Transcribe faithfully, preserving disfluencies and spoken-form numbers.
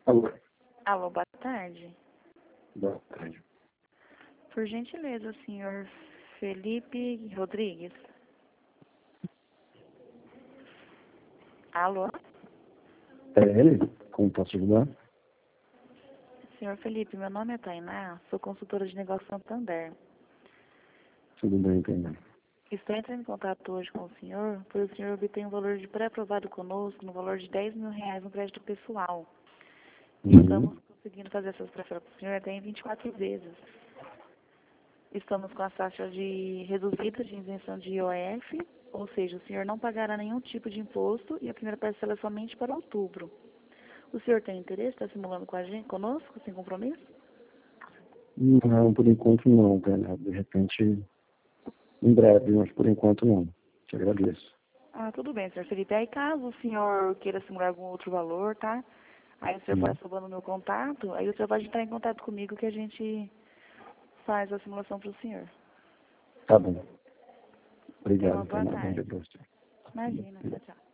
Alô, Alô, boa tarde. boa tarde. Por gentileza, o senhor Felipe Rodrigues. Alô? É ele? Como posso ajudar? Senhor Felipe, meu nome é Tainá, sou consultora de negócio Santander. Tudo bem, entendeu? Estou entrando em contato hoje com o senhor, pois o senhor obtém um valor de pré-aprovado conosco no valor de dez mil reais no crédito pessoal. E Uhum. estamos conseguindo fazer essas pré-aprovas para o senhor até em vinte e quatro vezes. Estamos com a taxa de reduzida de isenção de I O F, ou seja, o senhor não pagará nenhum tipo de imposto e a primeira parcela é somente para outubro. O senhor tem interesse? Está simulando com a gente, conosco, sem compromisso? Não, por enquanto não, cara. De repente, em breve, mas por enquanto não. Te agradeço. Ah, tudo bem, senhor Felipe. Aí, caso o senhor queira simular algum outro valor, tá? Aí o senhor Hum. pode salvando o meu contato, aí o senhor pode entrar em contato comigo que a gente faz a simulação para o senhor. Tá bom. Tenha uma Obrigado, boa Tainá. Bom tarde. dia pra você. Imagina, tchau, tchau.